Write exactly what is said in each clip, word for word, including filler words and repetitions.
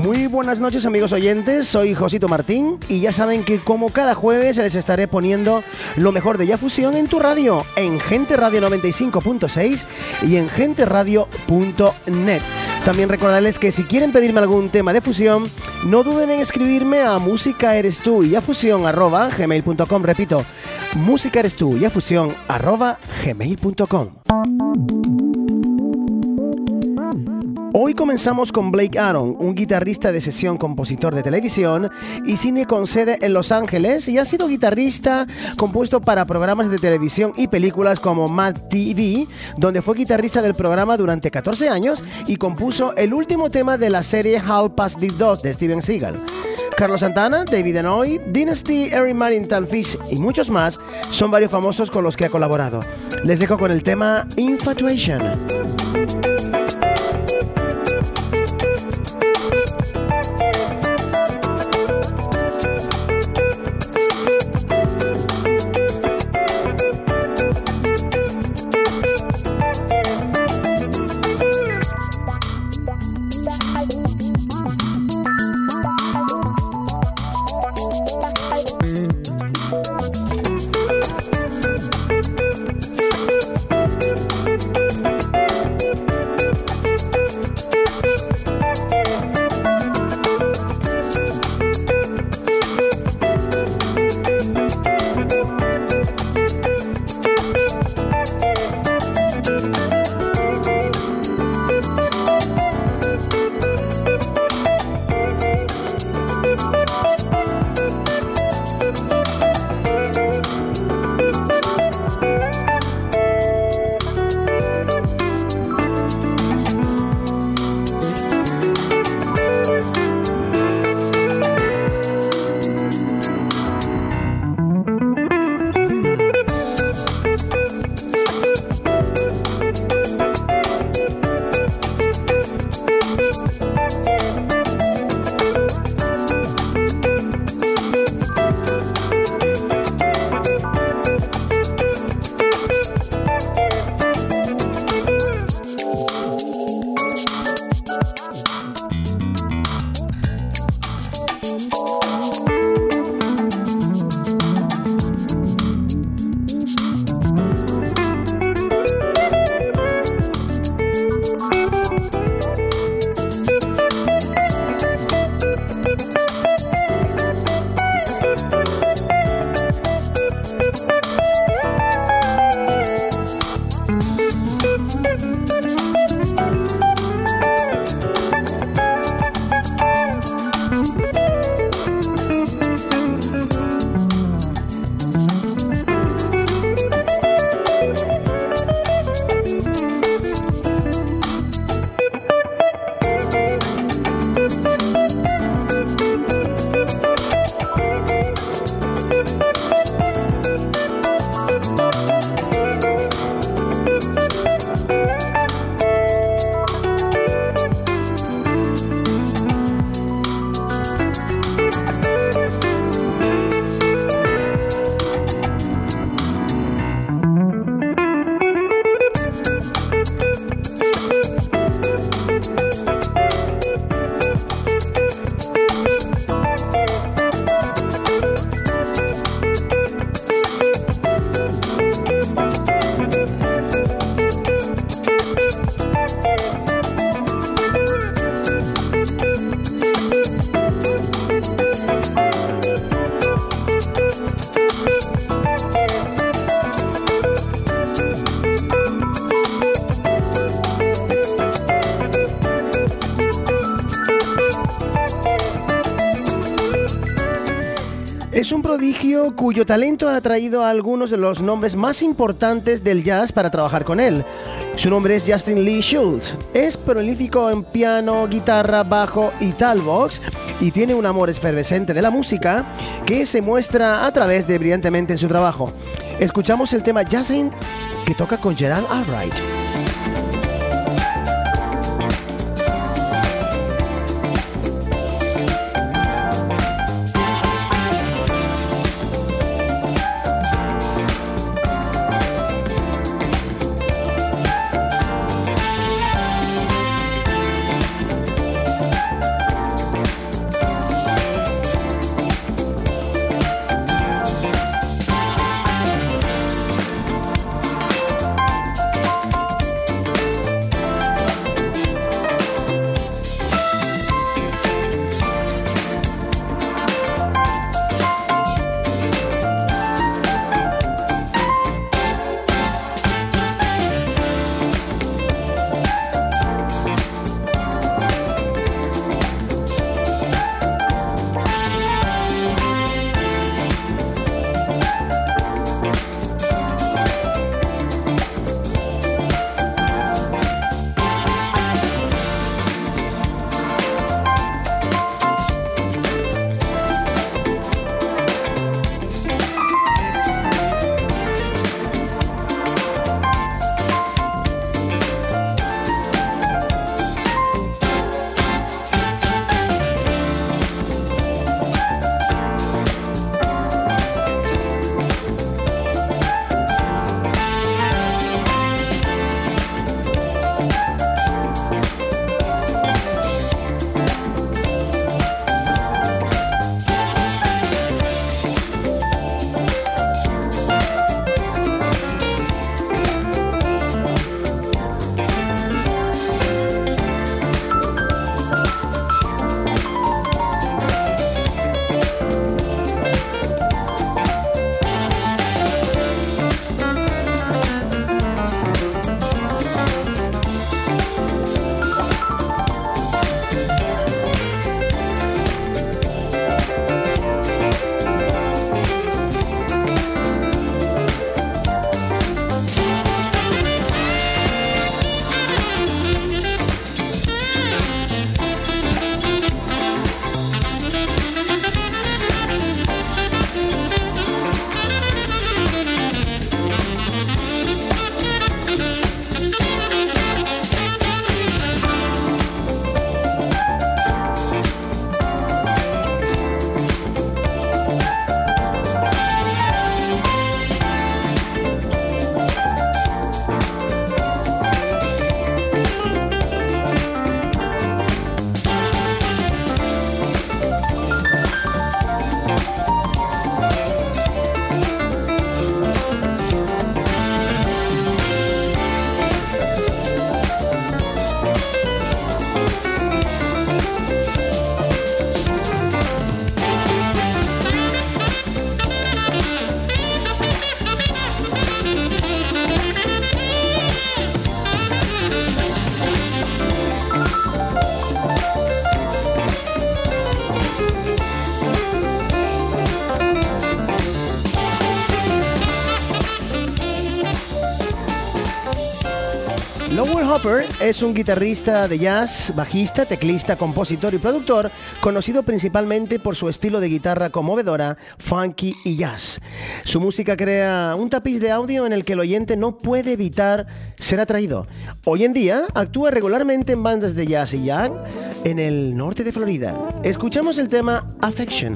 Muy buenas noches, amigos oyentes, soy Josito Martín y ya saben que como cada jueves les estaré poniendo lo mejor de Ya Fusión en tu radio, en Gente Radio noventa y cinco punto seis y en gente radio punto net. También recordarles que si quieren pedirme algún tema de fusión, no duden en escribirme a musicaerestú y yafusión arroba gmail punto com. Repito, musicaerestú y yafusión arroba gmail punto com. Hoy comenzamos con Blake Aaron, un guitarrista de sesión, compositor de televisión y cine con sede en Los Ángeles, y ha sido guitarrista compuesto para programas de televisión y películas como Mad T V, donde fue guitarrista del programa durante catorce años y compuso el último tema de la serie Hall Past the Dos de Steven Seagal. Carlos Santana, David Enoy, Dynasty, Eric Marintan Fish y muchos más son varios famosos con los que ha colaborado. Les dejo con el tema Infatuation. Es un prodigio cuyo talento ha atraído a algunos de los nombres más importantes del jazz para trabajar con él. Su nombre es Justin Lee Schultz. Es prolífico en piano, guitarra, bajo y talbox y tiene un amor efervescente de la música que se muestra a través de brillantemente en su trabajo. Escuchamos el tema Jacinthe que toca con Gerald Albright. Hopper es un guitarrista de jazz, bajista, teclista, compositor y productor, conocido principalmente por su estilo de guitarra conmovedora, funky y jazz. Su música crea un tapiz de audio en el que el oyente no puede evitar ser atraído. Hoy en día actúa regularmente en bandas de jazz y jazz en el norte de Florida. Escuchamos el tema Affection.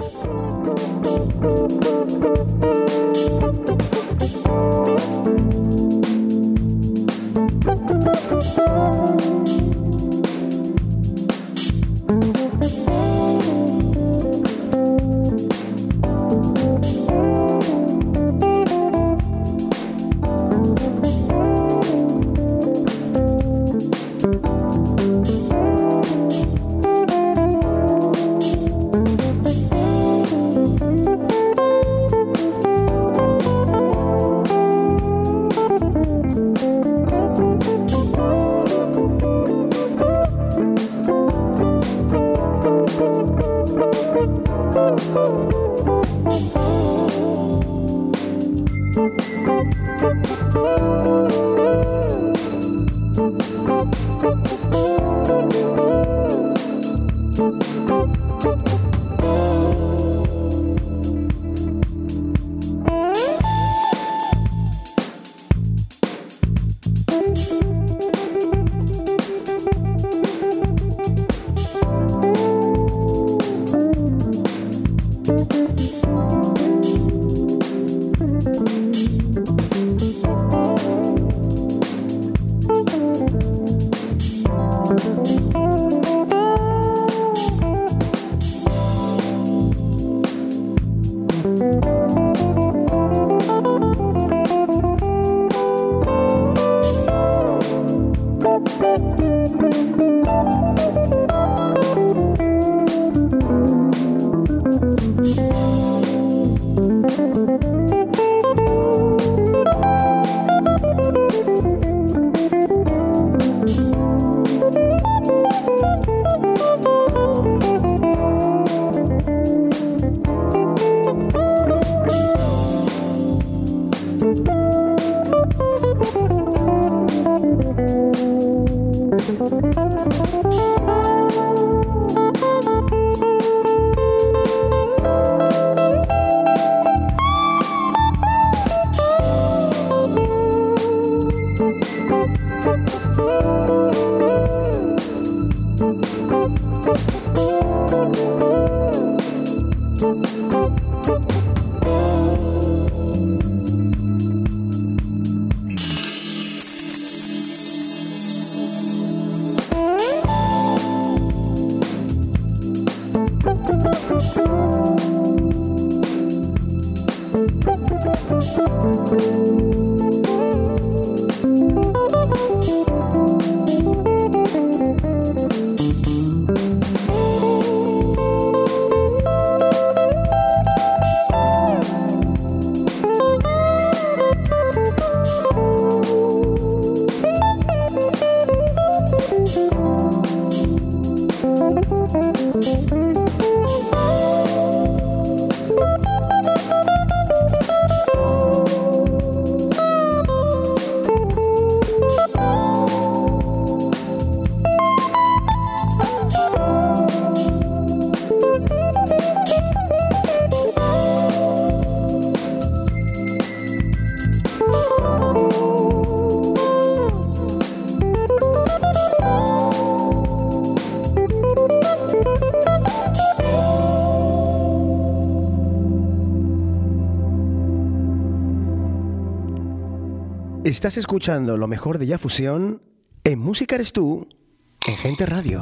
Estás escuchando lo mejor de Ya Fusión en Música Eres Tú, en Gente Radio.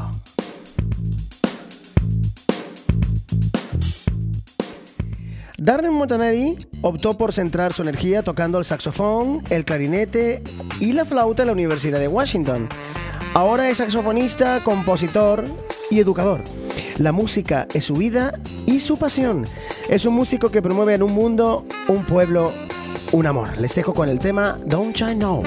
Darren Montanelli optó por centrar su energía tocando el saxofón, el clarinete y la flauta en la Universidad de Washington. Ahora es saxofonista, compositor y educador. La música es su vida y su pasión. Es un músico que promueve en un mundo, un pueblo, un amor. Les dejo con el tema Don't I Know.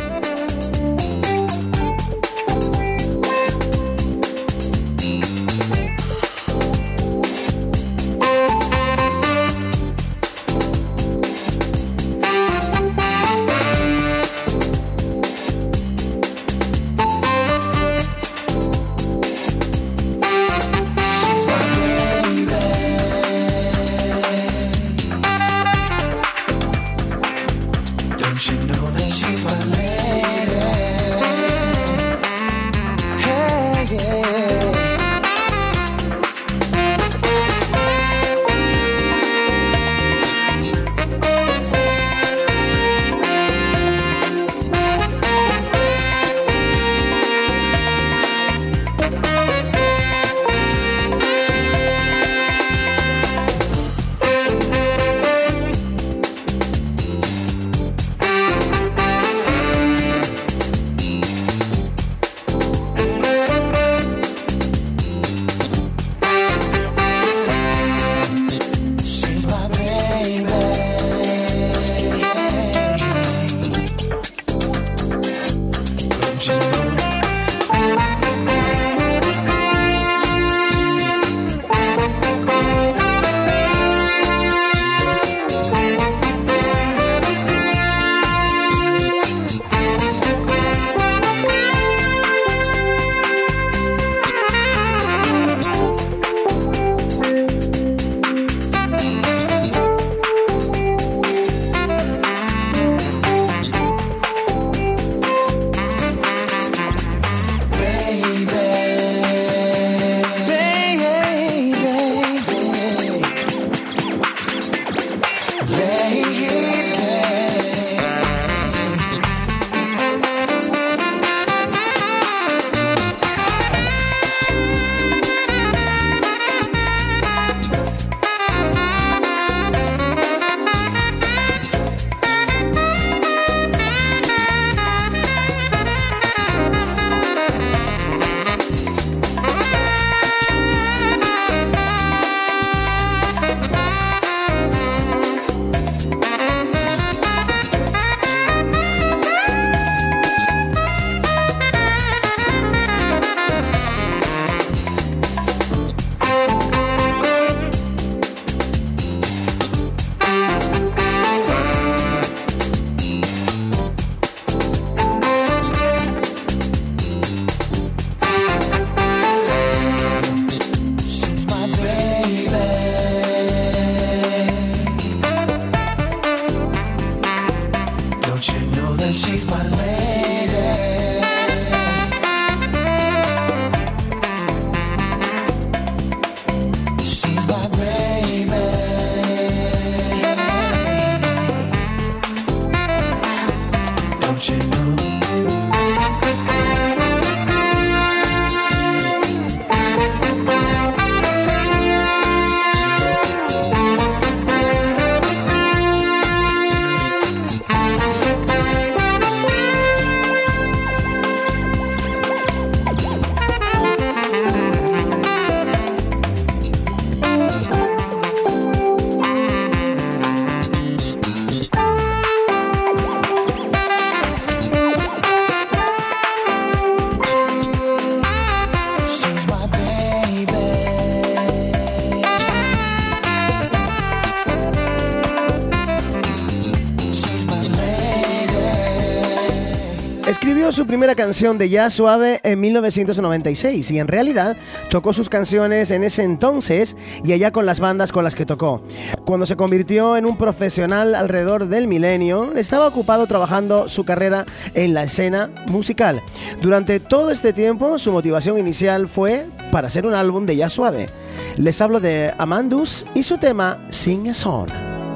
escribió su primera canción de jazz suave en mil novecientos noventa y seis y en realidad tocó sus canciones en ese entonces y allá con las bandas con las que tocó. Cuando se convirtió en un profesional alrededor del milenio, estaba ocupado trabajando su carrera en la escena musical. Durante todo este tiempo, su motivación inicial fue para hacer un álbum de jazz suave. Les hablo de Amandus y su tema Sing a Song.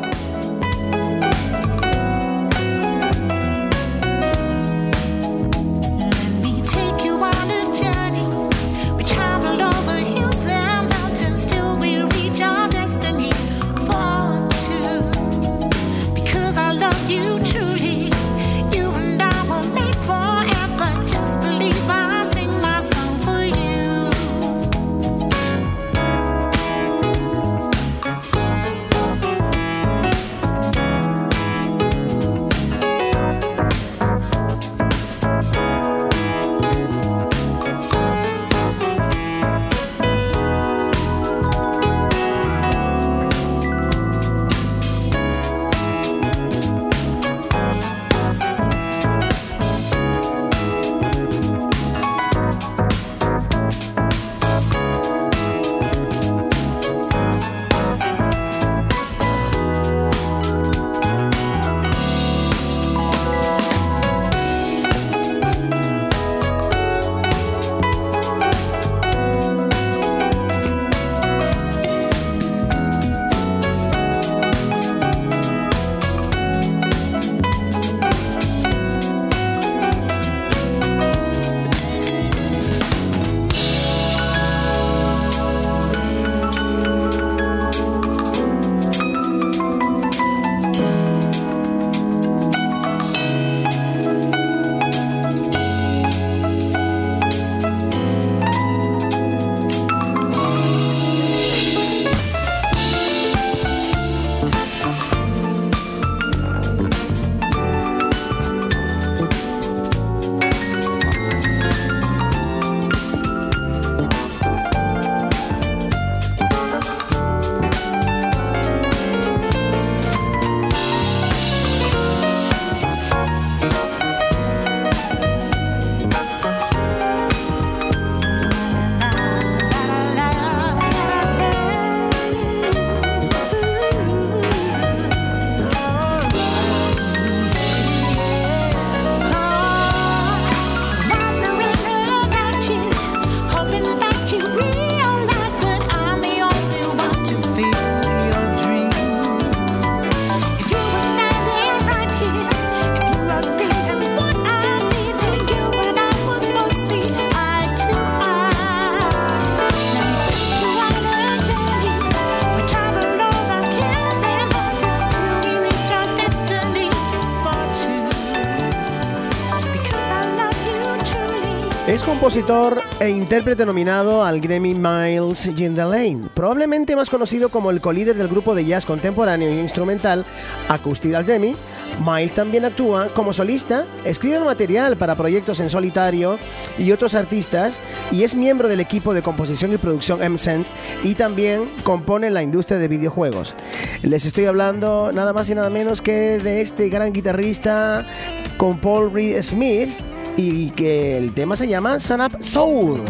Es compositor e intérprete nominado al Grammy Miles Jindelane, probablemente más conocido como el co-líder del grupo de jazz contemporáneo e instrumental Acoustic Alchemy. Miles también actúa como solista, escribe material para proyectos en solitario y otros artistas y es miembro del equipo de composición y producción M C E N T y también compone en la industria de videojuegos. Les estoy hablando nada más y nada menos que de este gran guitarrista con Paul Reed Smith y que el tema se llama Son Up Soul.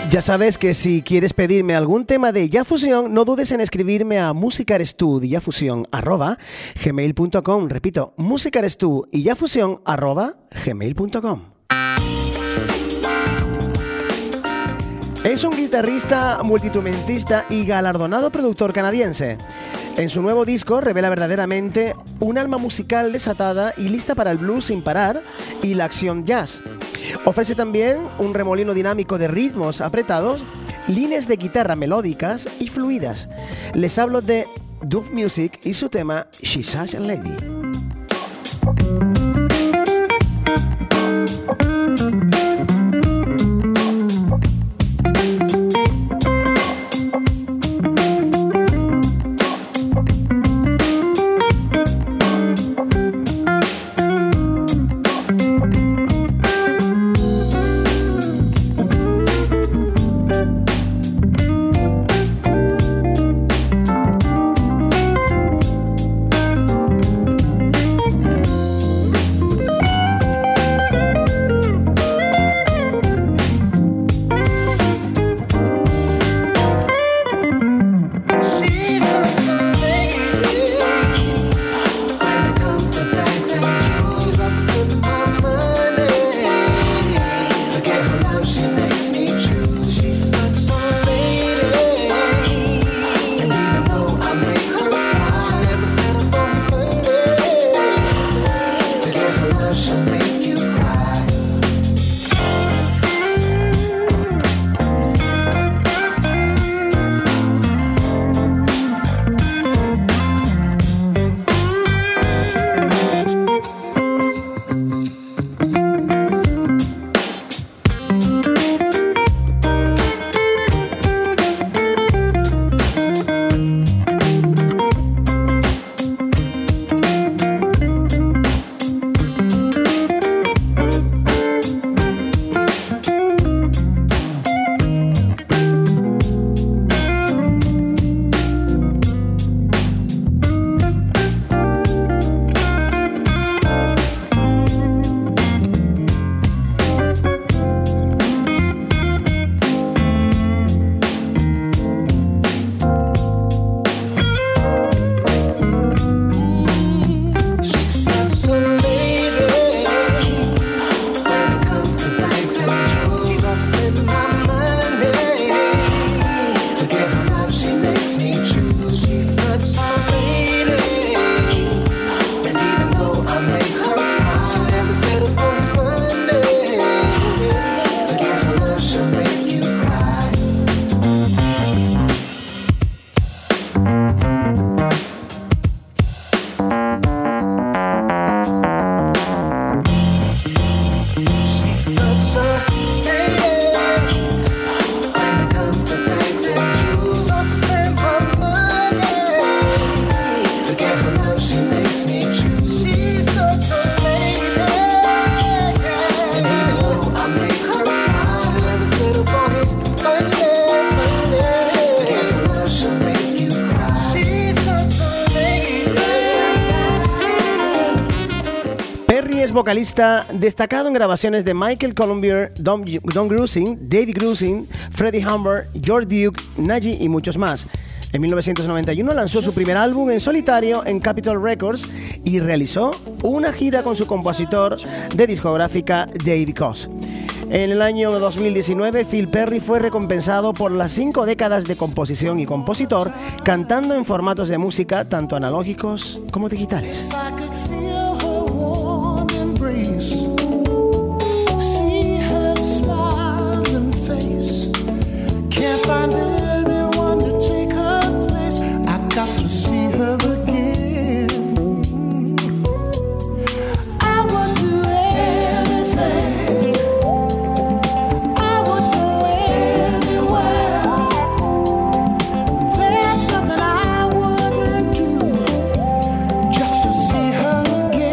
Ya sabes que si quieres pedirme algún tema de Ya Fusión, no dudes en escribirme a musicarestu y yafusión arroba gmail punto com. Repito, musicarestu y yafusión arroba gmail punto com. Es un guitarrista, multiinstrumentista y galardonado productor canadiense. En su nuevo disco revela verdaderamente un alma musical desatada y lista para el blues sin parar y la acción jazz. Ofrece también un remolino dinámico de ritmos apretados, líneas de guitarra melódicas y fluidas. Les hablo de Dove Music y su tema She's Such a Lady. Vocalista destacado en grabaciones de Michael Columbier, Don, Don Grusin, David Grusin, Freddie Humbert, George Duke, Nagy y muchos más. En mil novecientos noventa y uno lanzó su primer álbum en solitario en Capitol Records y realizó una gira con su compositor de discográfica David Koz. En el año dos mil diecinueve, Phil Perry fue recompensado por las cinco décadas de composición y compositor, cantando en formatos de música tanto analógicos como digitales. See her smiling face. Can't find anyone to take her place. I've got to see her again. I would do anything. I would go anywhere. There's nothing I wouldn't do just to see her again.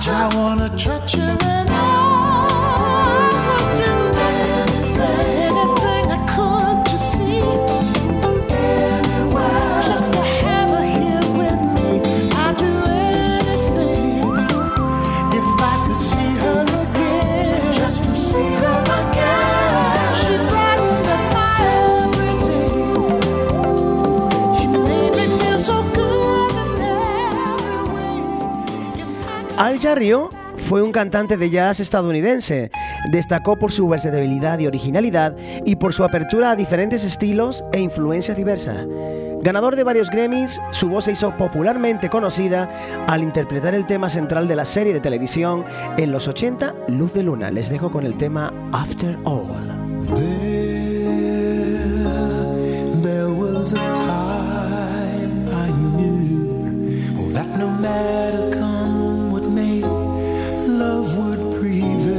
I wanna touch you and I would do anything, anything I could to see anywhere, just to have her here with me. I'd do anything if I could see her again, just to see her again. She brightened up my everyday. She made me feel so good in every way. If I Al Jarreau fue un cantante de jazz estadounidense. Destacó por su versatilidad y originalidad y por su apertura a diferentes estilos e influencias diversas. Ganador de varios Grammys, su voz se hizo popularmente conocida al interpretar el tema central de la serie de televisión en los ochenta, Luz de Luna. Les dejo con el tema After All. There, there was a time I knew that no matter come what may, love would prevail.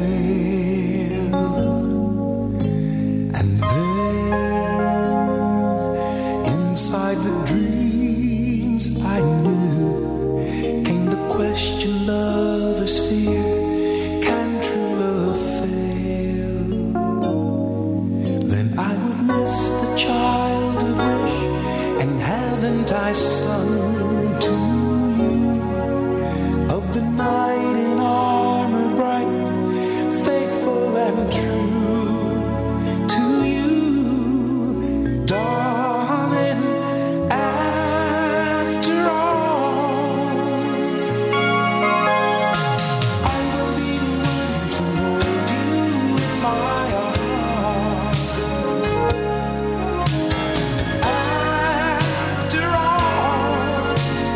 And then, inside the dreams I knew, came the question lovers fear, can true love fail? Then I would miss the childhood wish, and haven't I sung to you of the night in armor bright, faithful and true to you, darling. After all, I will be the one to hold you in my arms. After all,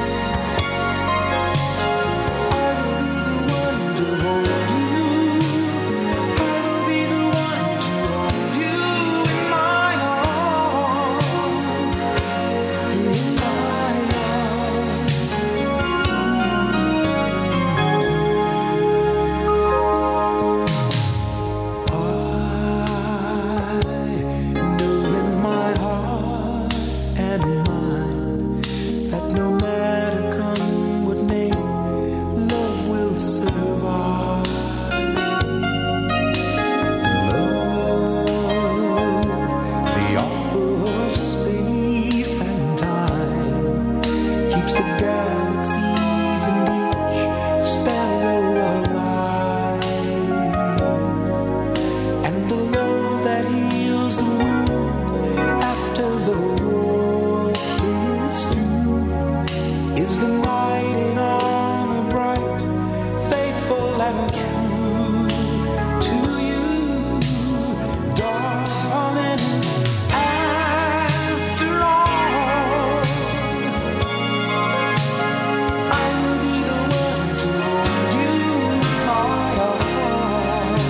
I will be the one to hold you. I will be the one to hold you in my arms. In my arms. I know in my heart and mind that no matter come what may, love will survive. Love, the author of space and time, keeps the galaxies in each sparrow alive. And the love that heals the wound after the war is through is the night in armor bright, faithful and true to you, darling. After all, I will be the one to hold you in my arms.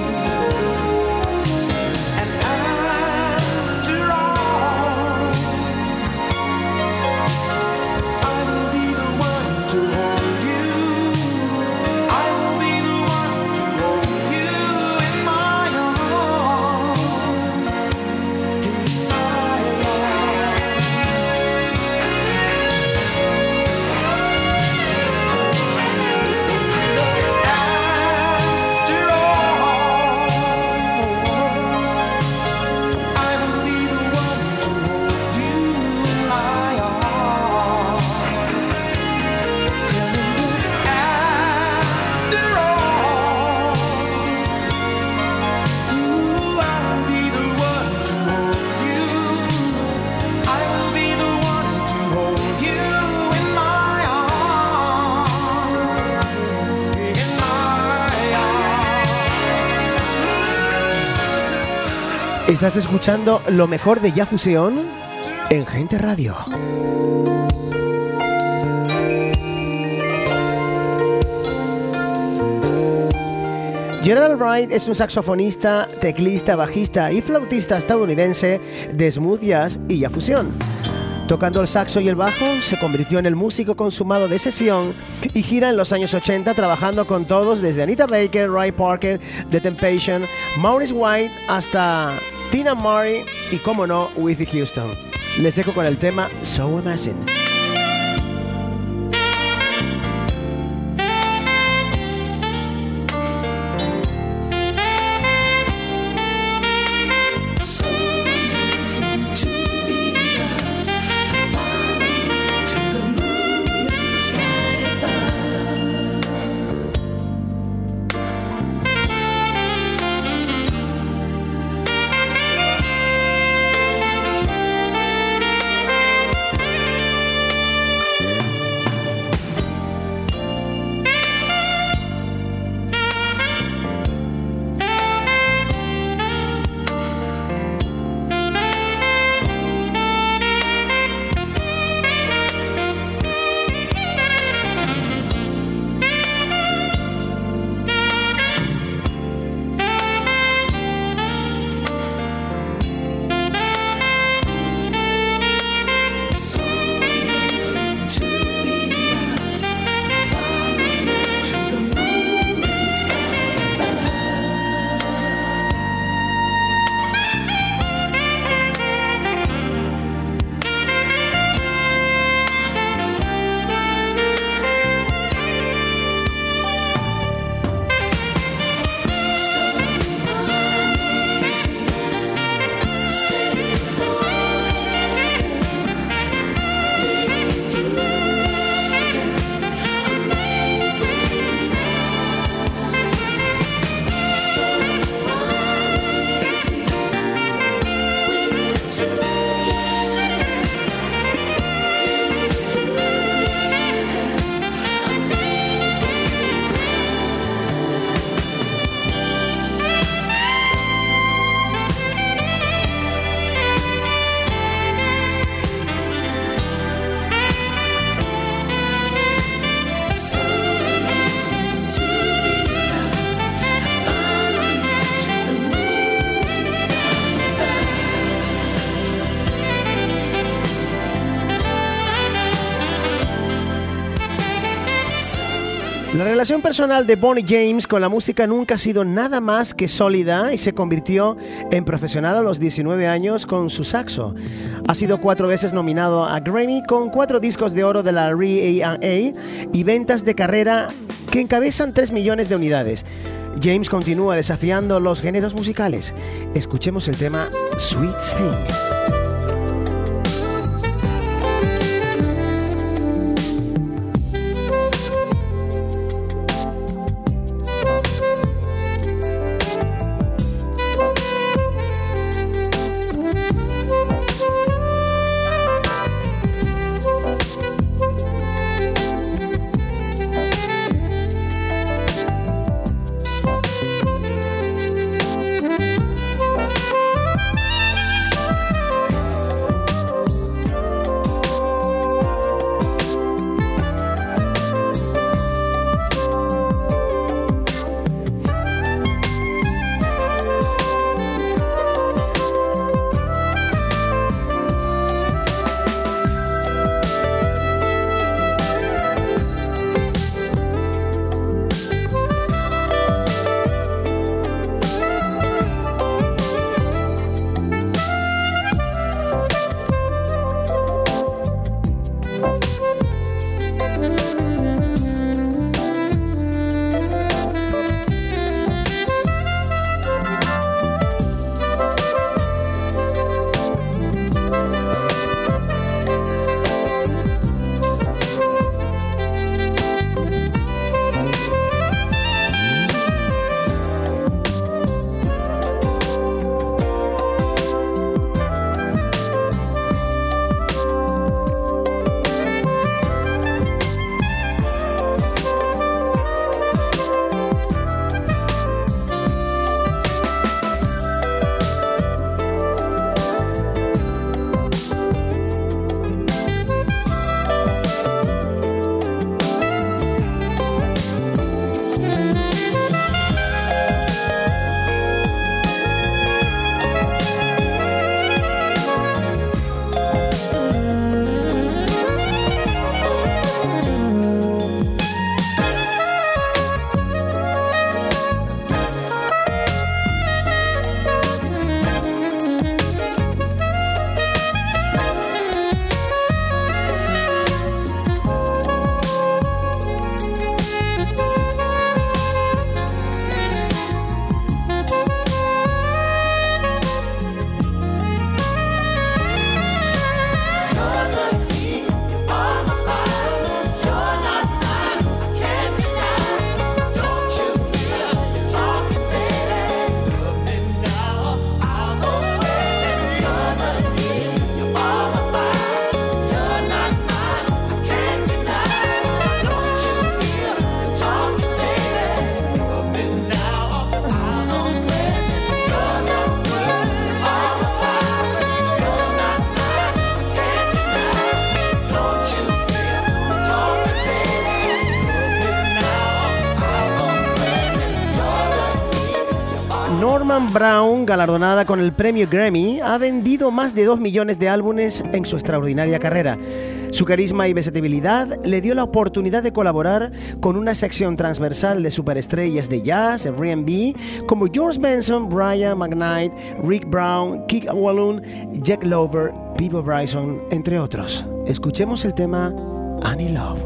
And after all, I will be the one to hold you. I will be the one to hold you in my arms. In my arms. After all, I will be the one to hold you in my arms. Telling you, after all, ooh, I'll be the one to hold you. I will be the one to hold you in my arms. In my arms. Estás escuchando lo mejor de Ya Fusión en Gente Radio. Gerald Albright es un saxofonista, teclista, bajista y flautista estadounidense de smooth jazz y ya fusión. Tocando el saxo y el bajo, se convirtió en el músico consumado de sesión y gira en los años ochenta trabajando con todos desde Anita Baker, Ray Parker, The Temptation, Maurice White hasta Tina Murray y, como no, Whitney Houston. Les dejo con el tema So Amazing. La relación personal de Bonnie James con la música nunca ha sido nada más que sólida y se convirtió en profesional a los diecinueve años con su saxo. Ha sido cuatro veces nominado a Grammy con cuatro discos de oro de la R and A y ventas de carrera que encabezan tres millones de unidades. James continúa desafiando los géneros musicales. Escuchemos el tema Sweet Thing. Norman Brown, galardonada con el premio Grammy, ha vendido más de dos millones de álbumes en su extraordinaria carrera. Su carisma y versatilidad le dio la oportunidad de colaborar con una sección transversal de superestrellas de jazz, R and B, como George Benson, Brian McKnight, Rick Brown, Kick Walloon, Jack Lover, Peabo Bryson, entre otros. Escuchemos el tema Annie Love.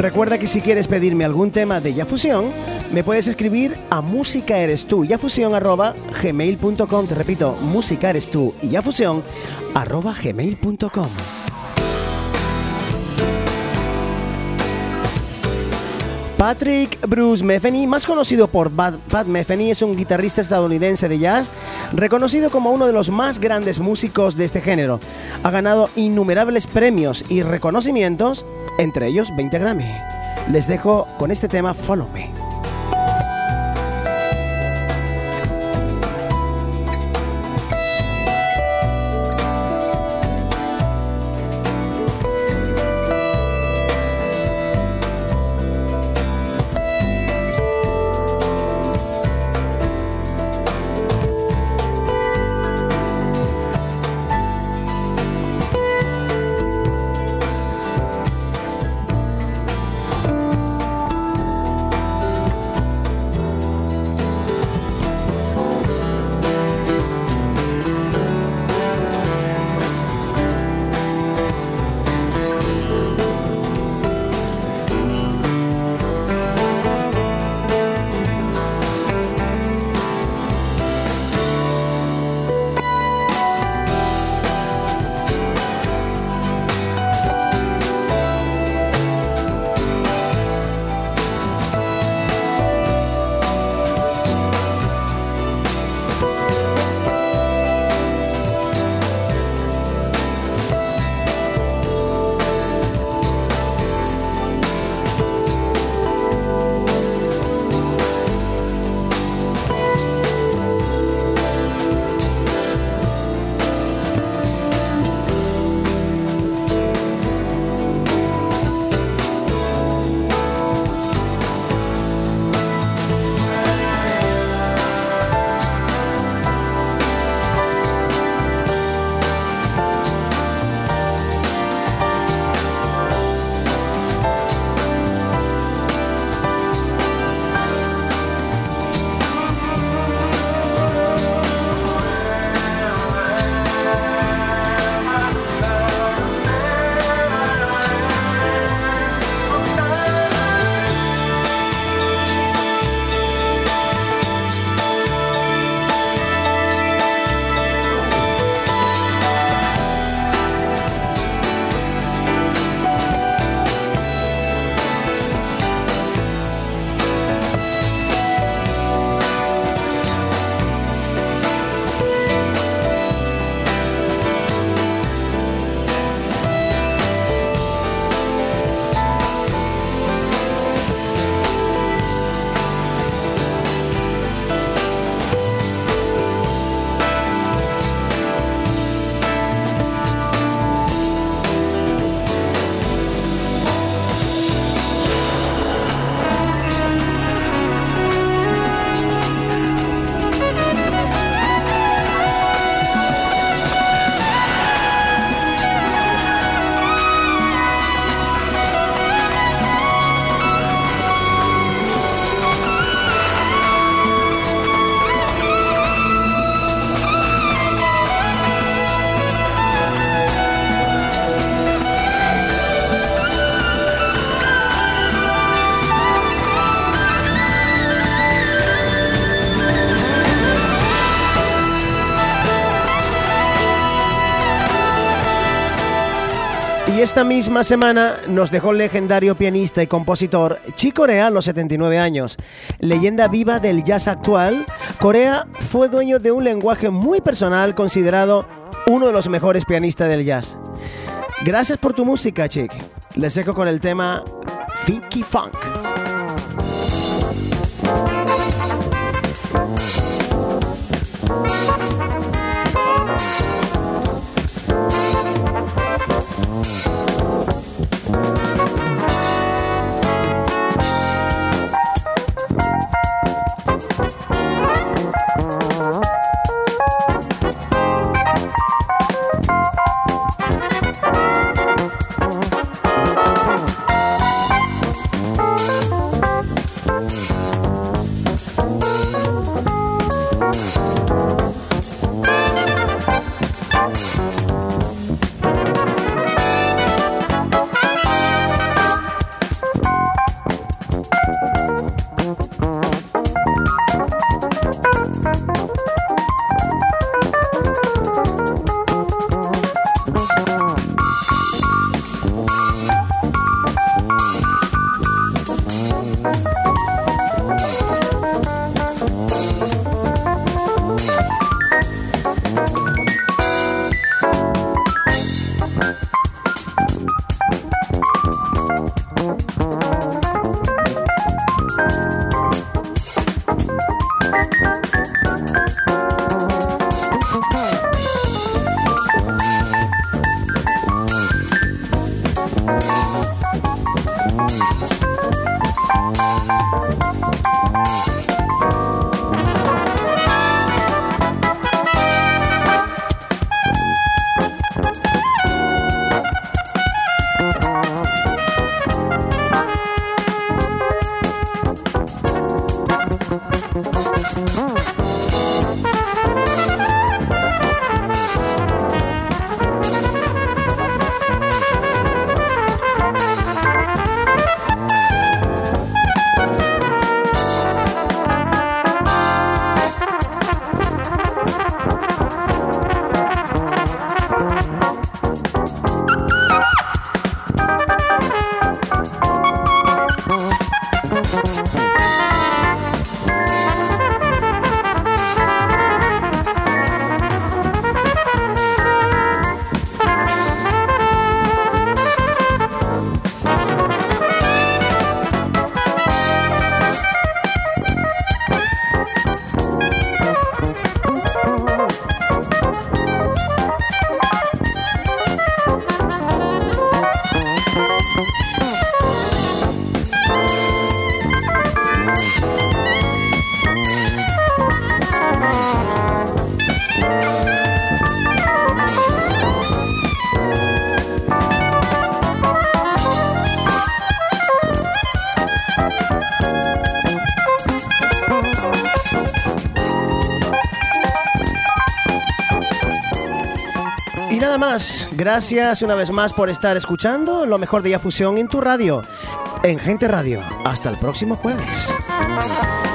Recuerda que si quieres pedirme algún tema de Ya Fusión, me puedes escribir a música eres tú yafusión arroba gmail punto com. Te repito, música eres tú y yafusión arroba gmail punto com. Patrick Bruce Metheny, más conocido por Pat Metheny, es un guitarrista estadounidense de jazz reconocido como uno de los más grandes músicos de este género. Ha ganado innumerables premios y reconocimientos, entre ellos veinte Grammy. Les dejo con este tema Follow Me. Y esta misma semana nos dejó el legendario pianista y compositor Chick Corea a los setenta y nueve años. Leyenda viva del jazz actual, Corea fue dueño de un lenguaje muy personal, considerado uno de los mejores pianistas del jazz. Gracias por tu música, Chick. Les dejo con el tema Funky Funk. Oh, nada más. Gracias una vez más por estar escuchando lo mejor de Ya Fusión en tu radio, en Gente Radio. Hasta el próximo jueves.